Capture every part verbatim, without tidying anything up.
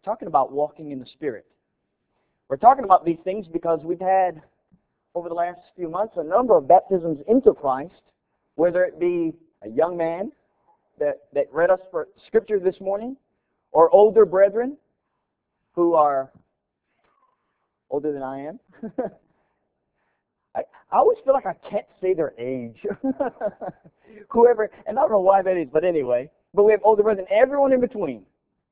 talking about walking in the Spirit. We're talking about these things because we've had, over the last few months, a number of baptisms into Christ, whether it be a young man that, that read us for Scripture this morning, or older brethren who are older than I am. I, I always feel like I can't say their age. Whoever, and I don't know why that is, but anyway. But we have older brethren, everyone in between.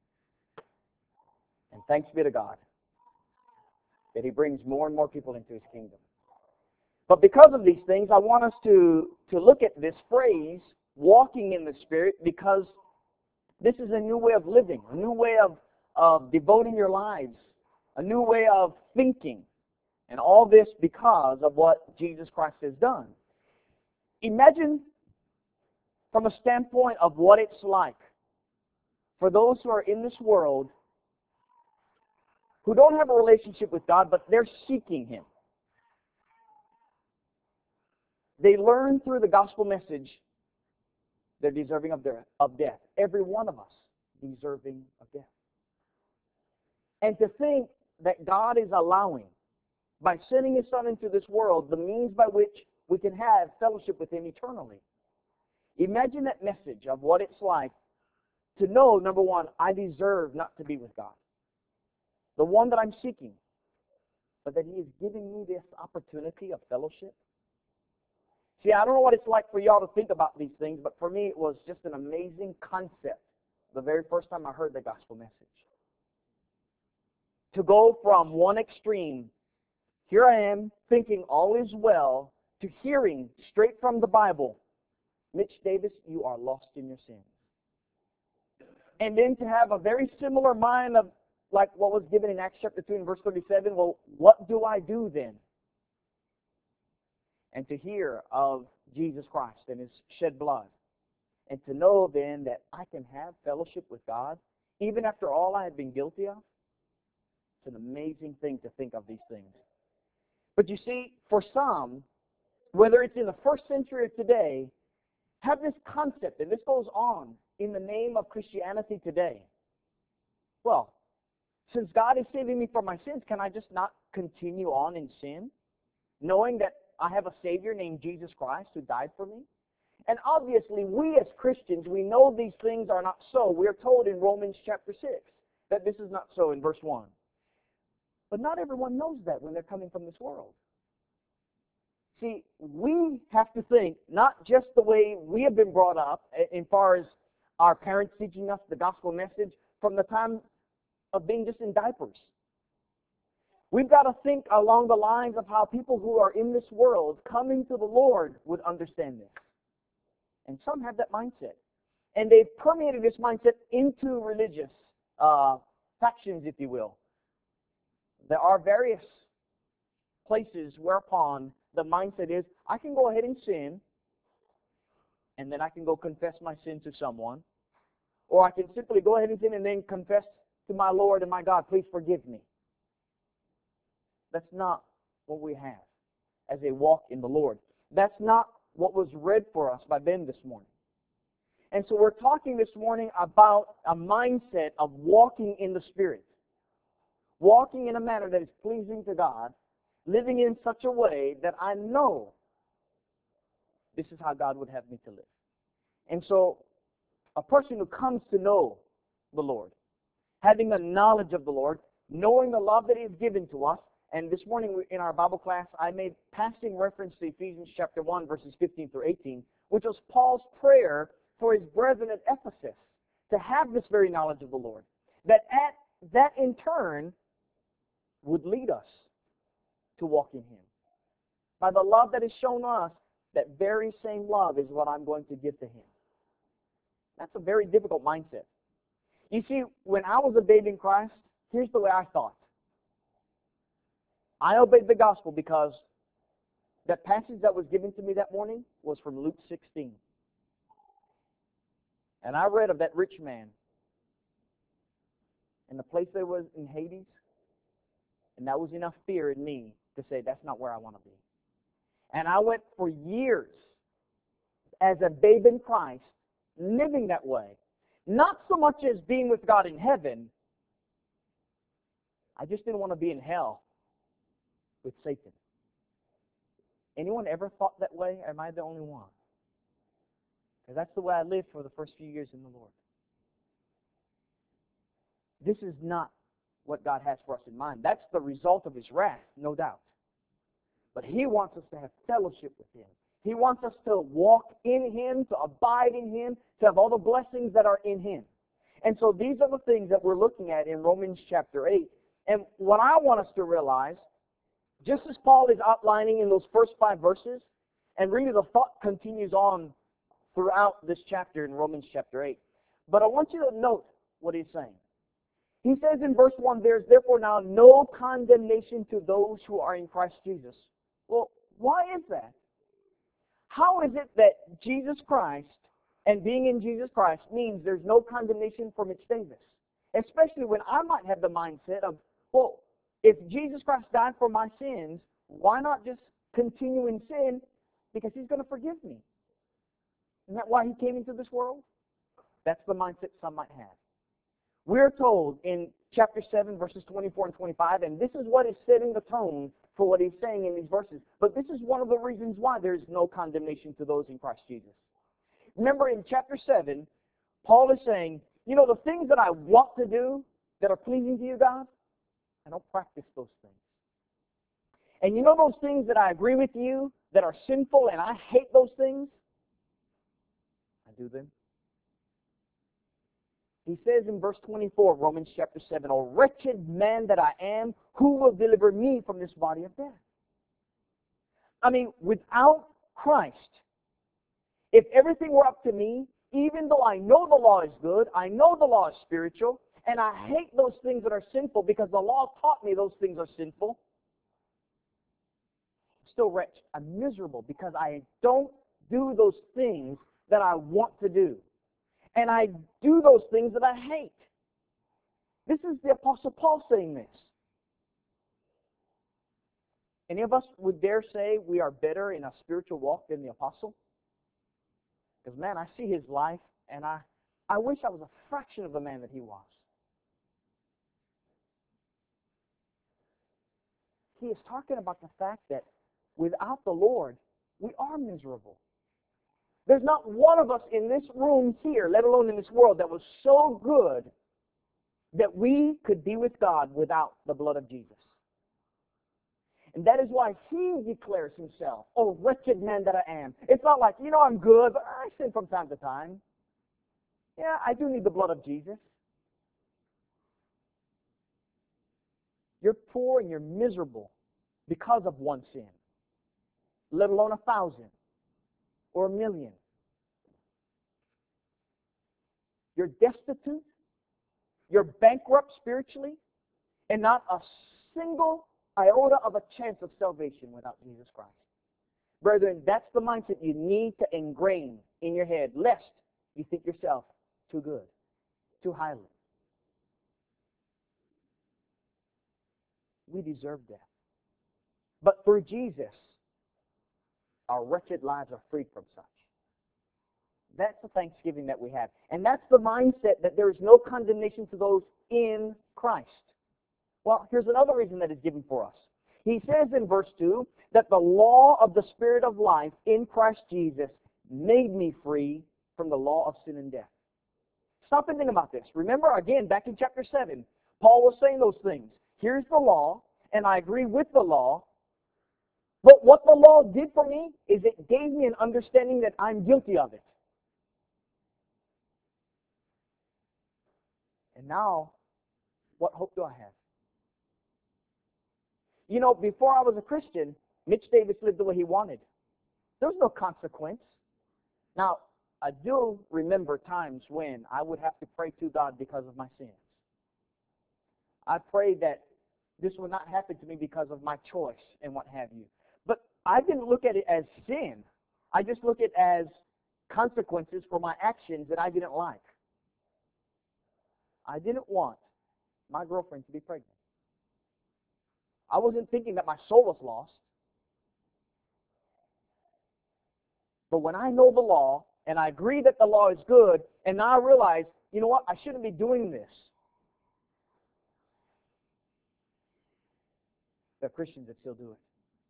And thanks be to God that He brings more and more people into His kingdom. But because of these things, I want us to, to look at this phrase, walking in the Spirit, because this is a new way of living, a new way of, of devoting your lives, a new way of thinking. And all this because of what Jesus Christ has done. Imagine from a standpoint of what it's like for those who are in this world who don't have a relationship with God, but they're seeking Him. They learn through the gospel message they're deserving of, their, of death. Every one of us deserving of death. And to think that God is allowing, by sending His Son into this world, the means by which we can have fellowship with Him eternally. Imagine that message of what it's like to know, number one, I deserve not to be with God, the one that I'm seeking, but that He is giving me this opportunity of fellowship. See, I don't know what it's like for y'all to think about these things, but for me it was just an amazing concept the very first time I heard the gospel message. To go from one extreme, here I am thinking all is well, to hearing straight from the Bible, Mitch Davis, you are lost in your sins. And then to have a very similar mind of like what was given in Acts chapter two and verse thirty-seven, well, what do I do then? And to hear of Jesus Christ and His shed blood. And to know then that I can have fellowship with God, even after all I have been guilty of. It's an amazing thing to think of these things. But you see, for some, whether it's in the first century or today, have this concept, and this goes on in the name of Christianity today. Well, since God is saving me from my sins, can I just not continue on in sin, knowing that I have a Savior named Jesus Christ who died for me? And obviously, we as Christians, we know these things are not so. We're told in Romans chapter six that this is not so in verse one. But not everyone knows that when they're coming from this world. See, we have to think not just the way we have been brought up, as far as our parents teaching us the gospel message from the time of being just in diapers. We've got to think along the lines of how people who are in this world coming to the Lord would understand this. And some have that mindset. And they've permeated this mindset into religious uh, factions, if you will. There are various places whereupon the mindset is, I can go ahead and sin, and then I can go confess my sin to someone. Or I can simply go ahead and sin and then confess to my Lord and my God, please forgive me. That's not what we have as a walk in the Lord. That's not what was read for us by Ben this morning. And so we're talking this morning about a mindset of walking in the Spirit. Walking in a manner that is pleasing to God, living in such a way that I know this is how God would have me to live. And so a person who comes to know the Lord, having a knowledge of the Lord, knowing the love that He has given to us, and this morning in our Bible class, I made passing reference to Ephesians chapter one, verses fifteen through eighteen, which was Paul's prayer for his brethren at Ephesus to have this very knowledge of the Lord. That at, that in turn would lead us to walk in Him. By the love that is shown us, that very same love is what I'm going to give to Him. That's a very difficult mindset. You see, when I was a babe in Christ, here's the way I thought. I obeyed the gospel because that passage that was given to me that morning was from Luke sixteen. And I read of that rich man and the place that was in Hades, and that was enough fear in me to say, that's not where I want to be. And I went for years as a babe in Christ, living that way. Not so much as being with God in heaven, I just didn't want to be in hell with Satan. Anyone ever thought that way? Or am I the only one? Because that's the way I lived for the first few years in the Lord. This is not what God has for us in mind. That's the result of His wrath, no doubt. But He wants us to have fellowship with Him. He wants us to walk in Him, to abide in Him, to have all the blessings that are in Him. And so these are the things that we're looking at in Romans chapter eight. And what I want us to realize, just as Paul is outlining in those first five verses, and really the thought continues on throughout this chapter in Romans chapter eight. But I want you to note what he's saying. He says in verse one, there's therefore now no condemnation to those who are in Christ Jesus. Well, why is that? How is it that Jesus Christ and being in Jesus Christ means there's no condemnation for Mitch Davis? Especially when I might have the mindset of, well, if Jesus Christ died for my sins, why not just continue in sin? Because He's going to forgive me. Isn't that why He came into this world? That's the mindset some might have. We're told in chapter seven, verses twenty-four and twenty-five, and this is what is setting the tone for what he's saying in these verses. But this is one of the reasons why there's no condemnation to those in Christ Jesus. Remember in chapter seven, Paul is saying, you know, the things that I want to do that are pleasing to you, God, I don't practice those things. And you know those things that I agree with you that are sinful and I hate those things? I do them. He says in verse twenty-four, Romans chapter seven, O wretched man that I am, who will deliver me from this body of death? I mean, without Christ, if everything were up to me, even though I know the law is good, I know the law is spiritual, and I hate those things that are sinful because the law taught me those things are sinful, I'm still wretched. I'm miserable because I don't do those things that I want to do. And I do those things that I hate. This is the Apostle Paul saying this. Any of us would dare say we are better in a spiritual walk than the Apostle? Because, man, I see his life, and I, I wish I was a fraction of the man that he was. He is talking about the fact that without the Lord, we are miserable. There's not one of us in this room here, let alone in this world, that was so good that we could be with God without the blood of Jesus. And that is why He declares Himself, oh, wretched man that I am. It's not like, you know, I'm good, but I sin from time to time. Yeah, I do need the blood of Jesus. You're poor and you're miserable because of one sin, let alone a thousand or a million. You're destitute, you're bankrupt spiritually, and not a single iota of a chance of salvation without Jesus Christ. Brethren, that's the mindset you need to ingrain in your head, lest you think yourself too good, too highly. We deserve death. But through Jesus, our wretched lives are freed from such. That's the thanksgiving that we have. And that's the mindset that there is no condemnation to those in Christ. Well, here's another reason that is given for us. He says in verse two that the law of the Spirit of life in Christ Jesus made me free from the law of sin and death. Stop and think about this. Remember, again, back in chapter seven, Paul was saying those things. Here's the law, and I agree with the law. But what the law did for me is it gave me an understanding that I'm guilty of it. And now, what hope do I have? You know, before I was a Christian, Mitch Davis lived the way he wanted. There was no consequence. Now, I do remember times when I would have to pray to God because of my sins. I prayed that this would not happen to me because of my choice and what have you. But I didn't look at it as sin. I just look at it as consequences for my actions that I didn't like. I didn't want my girlfriend to be pregnant. I wasn't thinking that my soul was lost. But when I know the law, and I agree that the law is good, and now I realize, you know what, I shouldn't be doing this. There are Christians that still do it.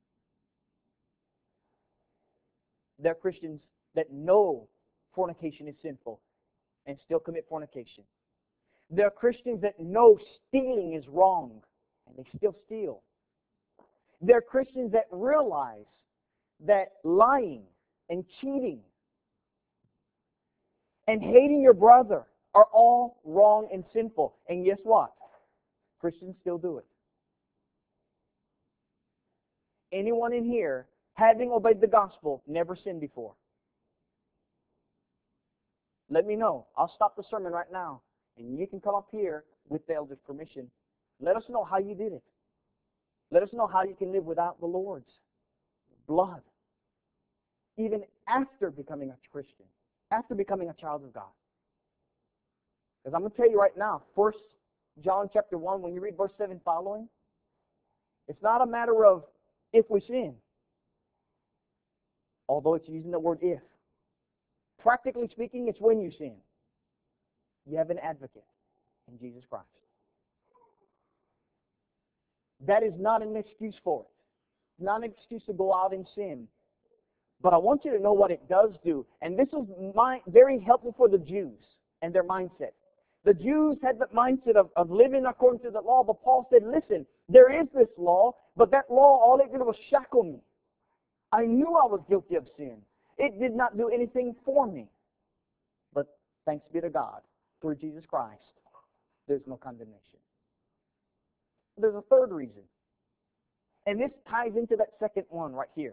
There are Christians that know fornication is sinful and still commit fornication. There are Christians that know stealing is wrong and they still steal. There are Christians that realize that lying and cheating and hating your brother are all wrong and sinful. And guess what? Christians still do it. Anyone in here, having obeyed the gospel, never sinned before? Let me know. I'll stop the sermon right now. And you can come up here with the elder's permission. Let us know how you did it. Let us know how you can live without the Lord's blood. Even after becoming a Christian. After becoming a child of God. Because I'm going to tell you right now, First John chapter one, when you read verse seven following, it's not a matter of if we sin. Although it's using the word if. Practically speaking, it's when you sin. You have an advocate in Jesus Christ. That is not an excuse for it. Not an excuse to go out and sin. But I want you to know what it does do. And this is my, very helpful for the Jews and their mindset. The Jews had the mindset of, of living according to the law, but Paul said, listen, there is this law, but that law, all it did was shackle me. I knew I was guilty of sin. It did not do anything for me. But thanks be to God, through Jesus Christ, there's no condemnation. There's a third reason. And this ties into that second one right here.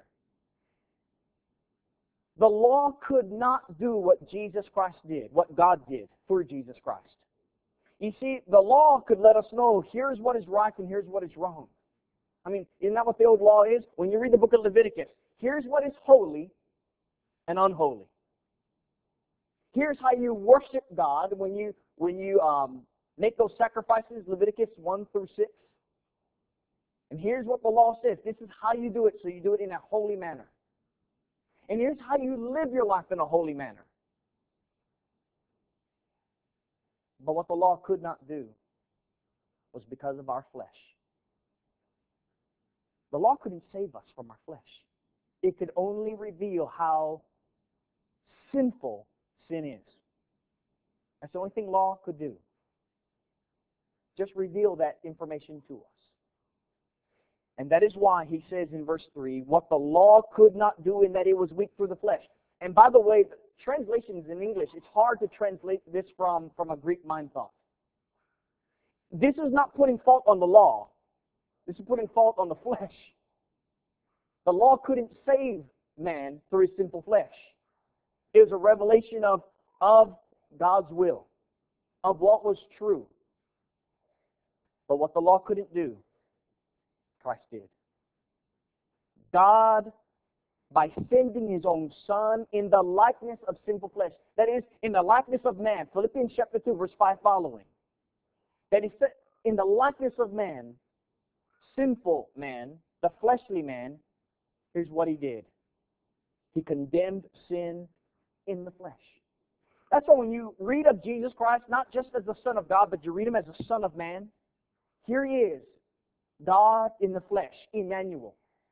The law could not do what Jesus Christ did, what God did through Jesus Christ. You see, the law could let us know here's what is right and here's what is wrong. I mean, isn't that what the old law is? When you read the book of Leviticus, here's what is holy and unholy. Here's how you worship God when you when you um, make those sacrifices, Leviticus one through six. And here's what the law says. This is how you do it, so you do it in a holy manner. And here's how you live your life in a holy manner. But what the law could not do was because of our flesh. The law couldn't save us from our flesh. It could only reveal how sinful sin is. That's the only thing law could do. Just reveal that information to us. And that is why he says in verse three, what the law could not do in that it was weak through the flesh. And by the way, the translations in English, it's hard to translate this from, from a Greek mind thought. This is not putting fault on the law. This is putting fault on the flesh. The law couldn't save man through his sinful flesh. It was a revelation of, of God's will, of what was true. But what the law couldn't do, Christ did. God, by sending His own Son in the likeness of sinful flesh, that is, in the likeness of man, Philippians chapter two, verse five following, that He said, in the likeness of man, sinful man, the fleshly man, here's what He did. He condemned sin in the flesh. That's why when you read of Jesus Christ, not just as the Son of God, but you read Him as the Son of Man, here He is, God in the flesh, Emmanuel.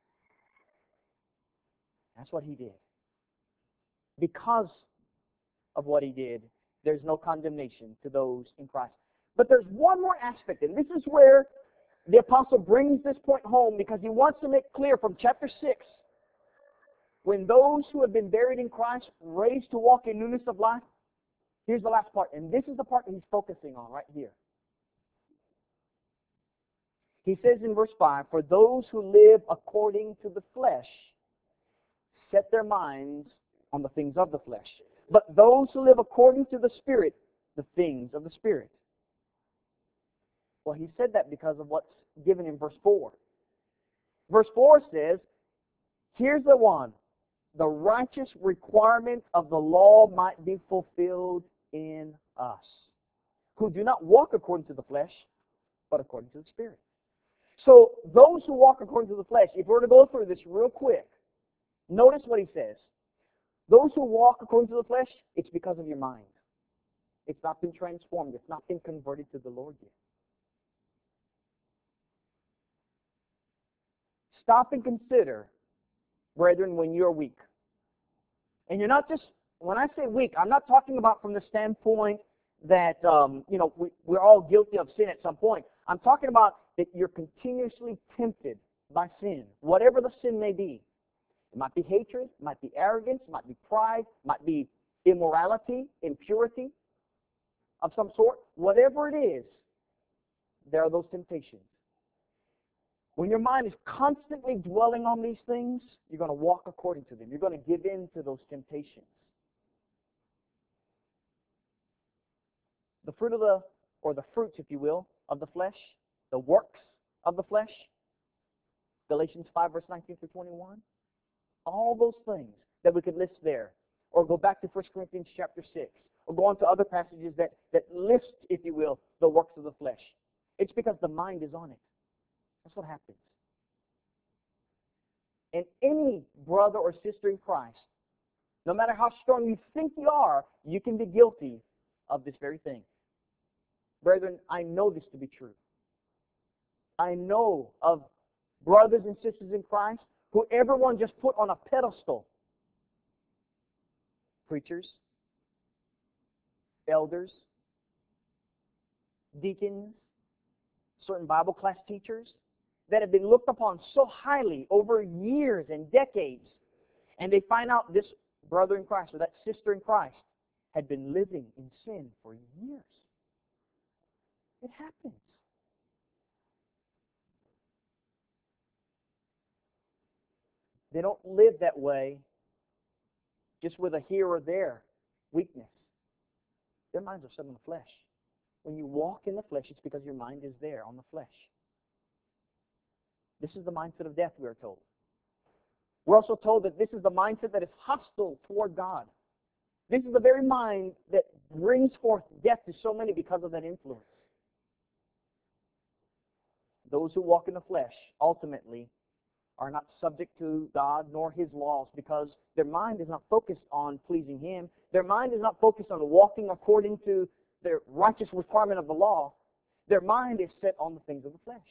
That's what He did. Because of what He did, there's no condemnation to those in Christ. But there's one more aspect, and this is where the apostle brings this point home, because he wants to make clear from chapter six, when those who have been buried in Christ raised to walk in newness of life, here's the last part, and this is the part that he's focusing on right here. He says in verse five, for those who live according to the flesh set their minds on the things of the flesh. But those who live according to the Spirit, the things of the Spirit. Well, he said that because of what's given in verse four. Verse four says, here's the one. The righteous requirement of the law might be fulfilled in us, who do not walk according to the flesh, but according to the Spirit. So those who walk according to the flesh, if we're to go through this real quick, notice what he says. Those who walk according to the flesh, it's because of your mind. It's not been transformed. It's not been converted to the Lord yet. stop and consider, brethren, when you're weak. And you're not just, when I say weak, I'm not talking about from the standpoint that, um, you know, we, we're all guilty of sin at some point. I'm talking about that you're continuously tempted by sin, whatever the sin may be. It might be hatred, it might be arrogance, it might be pride, it might be immorality, impurity of some sort. Whatever it is, there are those temptations. When your mind is constantly dwelling on these things, you're going to walk according to them. You're going to give in to those temptations. The fruit of the, or the fruits, if you will, of the flesh, the works of the flesh, Galatians five, verse nineteen through twenty-one, all those things that we could list there, or go back to First Corinthians chapter six, or go on to other passages that, that list, if you will, the works of the flesh. It's because the mind is on it. That's what happens. And any brother or sister in Christ, no matter how strong you think you are, you can be guilty of this very thing. Brethren, I know this to be true. I know of brothers and sisters in Christ who everyone just put on a pedestal. Preachers, elders, deacons, certain Bible class teachers that have been looked upon so highly over years and decades, and they find out this brother in Christ or that sister in Christ had been living in sin for years. It happens. They don't live that way just with a here or there weakness. Their minds are set on the flesh. When you walk in the flesh, it's because your mind is there on the flesh. This is the mindset of death, we are told. We're also told that this is the mindset that is hostile toward God. This is the very mind that brings forth death to so many because of that influence. Those who walk in the flesh ultimately are not subject to God nor His laws because their mind is not focused on pleasing Him. Their mind is not focused on walking according to the righteous requirement of the law. Their mind is set on the things of the flesh.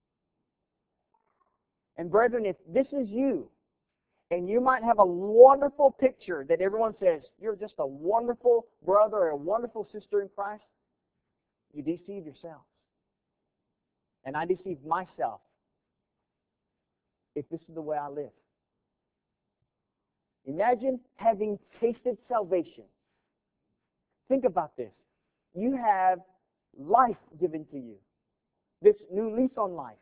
And brethren, if this is you, and you might have a wonderful picture that everyone says, you're just a wonderful brother or a wonderful sister in Christ, you deceive yourselves. And I deceive myself if this is the way I live. Imagine having tasted salvation. Think about this. You have life given to you. This new lease on life.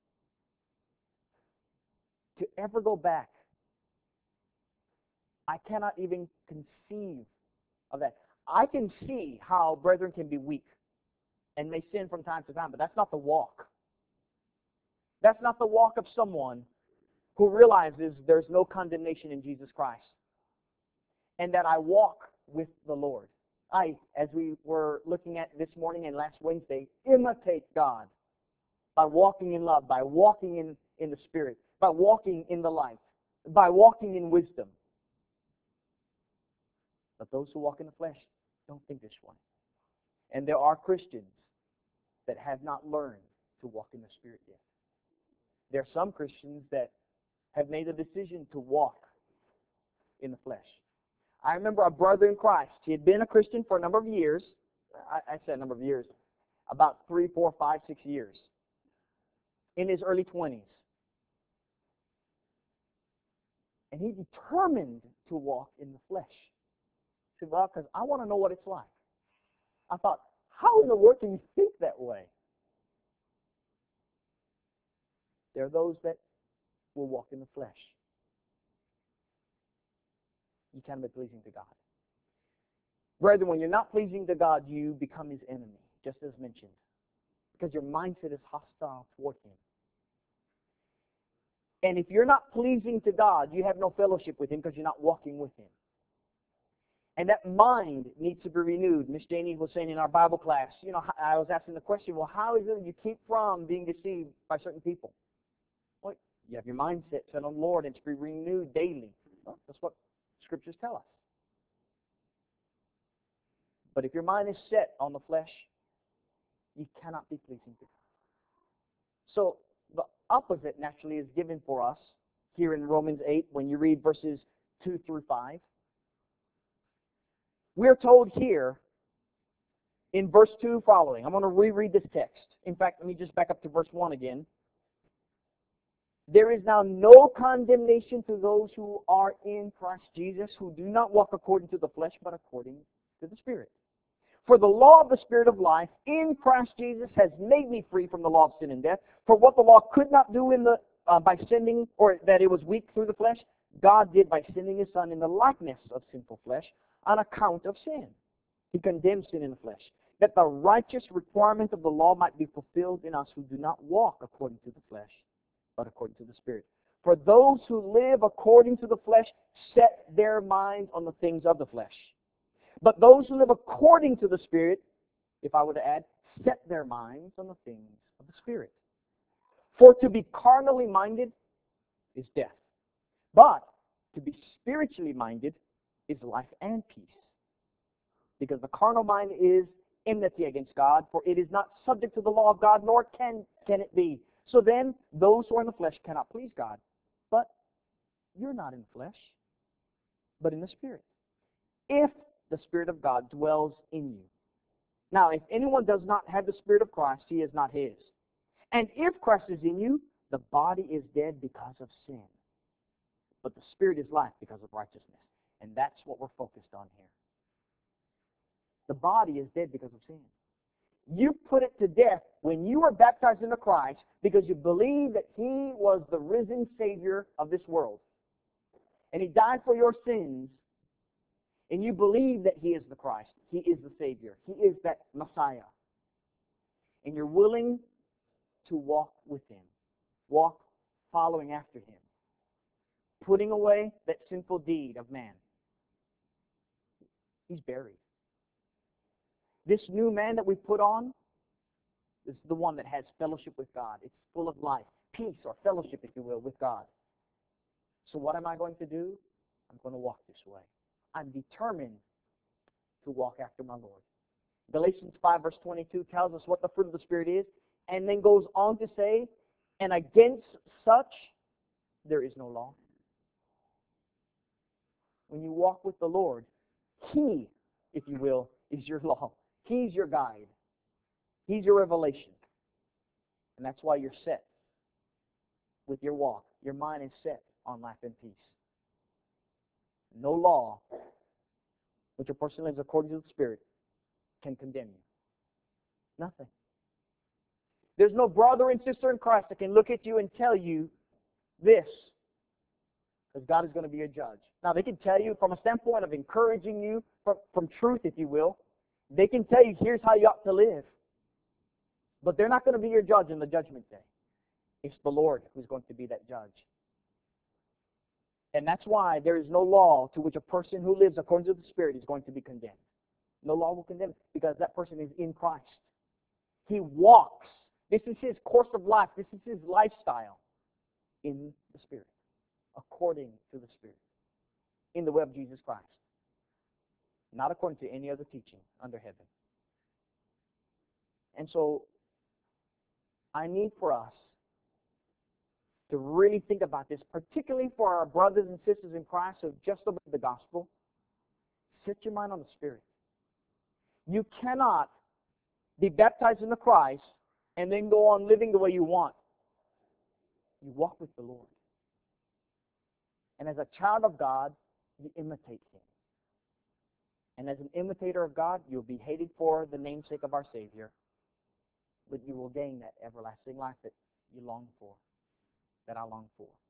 To ever go back, I cannot even conceive of that. I can see how brethren can be weak and may sin from time to time, but that's not the walk. That's not the walk of someone who realizes there's no condemnation in Jesus Christ and that I walk with the Lord. I, as we were looking at this morning and last Wednesday, imitate God by walking in love, by walking in, in the Spirit, by walking in the light, by walking in wisdom. But those who walk in the flesh don't think this way. And there are Christians that have not learned to walk in the Spirit yet. There are some Christians that have made a decision to walk in the flesh. I remember a brother in Christ. He had been a Christian for a number of years. I, I said a number of years. About three, four, five, six years. In his early twenties. And he determined to walk in the flesh. He said, well, because I want to know what it's like. I thought, how in the world can you think that way? There are those that will walk in the flesh. You can't be pleasing to God. Brethren, when you're not pleasing to God, you become His enemy, just as mentioned. Because your mindset is hostile toward Him. And if you're not pleasing to God, you have no fellowship with Him because you're not walking with Him. And that mind needs to be renewed. Miss Janie was saying in our Bible class, you know, I was asking the question, well, how is it that you keep from being deceived by certain people? Well, you have your mindset set on the Lord and to be renewed daily. Well, that's what Scriptures tell us. But if your mind is set on the flesh, you cannot be pleasing to God. So, the opposite naturally is given for us here in Romans eight when you read verses two through five. We're told here in verse two following. I'm going to reread this text. In fact, let me just back up to verse one again. There is now no condemnation to those who are in Christ Jesus, who do not walk according to the flesh, but according to the Spirit. For the law of the Spirit of life in Christ Jesus has made me free from the law of sin and death. For what the law could not do in the uh, by sending, or that it was weak through the flesh, God did by sending His Son in the likeness of sinful flesh on account of sin. He condemned sin in the flesh, that the righteous requirement of the law might be fulfilled in us who do not walk according to the flesh, but according to the Spirit. For those who live according to the flesh set their minds on the things of the flesh. But those who live according to the Spirit, if I were to add, set their minds on the things of the Spirit. For to be carnally minded is death, but to be spiritually minded is life and peace. Because the carnal mind is enmity against God, for it is not subject to the law of God, nor can, can it be. So then, those who are in the flesh cannot please God. But you're not in the flesh, but in the Spirit, if the Spirit of God dwells in you. Now, if anyone does not have the Spirit of Christ, he is not his. And if Christ is in you, the body is dead because of sin, but the Spirit is life because of righteousness. And that's what we're focused on here. The body is dead because of sin. You put it to death when you were baptized into Christ because you believe that He was the risen Savior of this world. And He died for your sins. And you believe that He is the Christ. He is the Savior. He is that Messiah. And you're willing to walk with Him. Walk following after Him. Putting away that sinful deed of man. He's buried. This new man that we put on is the one that has fellowship with God. It's full of life, peace, or fellowship, if you will, with God. So what am I going to do? I'm going to walk this way. I'm determined to walk after my Lord. Galatians five verse twenty-two tells us what the fruit of the Spirit is, and then goes on to say, and against such there is no law. When you walk with the Lord, He, if you will, is your law. He's your guide. He's your revelation. And that's why you're set with your walk. Your mind is set on life and peace. No law, which a person lives according to the Spirit, can condemn you. Nothing. There's no brother and sister in Christ that can look at you and tell you this, because God is going to be a judge. Now, they can tell you from a standpoint of encouraging you, from, from truth, if you will. They can tell you, here's how you ought to live. But they're not going to be your judge in the judgment day. It's the Lord who's going to be that judge. And that's why there is no law to which a person who lives according to the Spirit is going to be condemned. No law will condemn, because that person is in Christ. He walks. This is his course of life. This is his lifestyle in the Spirit, according to the Spirit, in the way of Jesus Christ. Not according to any other teaching under heaven. And so, I need for us to really think about this, particularly for our brothers and sisters in Christ who have just obeyed the gospel. Set your mind on the Spirit. You cannot be baptized into Christ and then go on living the way you want. You walk with the Lord. And as a child of God, you imitate Him. And as an imitator of God, you'll be hated for the namesake of our Savior, but you will gain that everlasting life that you long for, that I long for.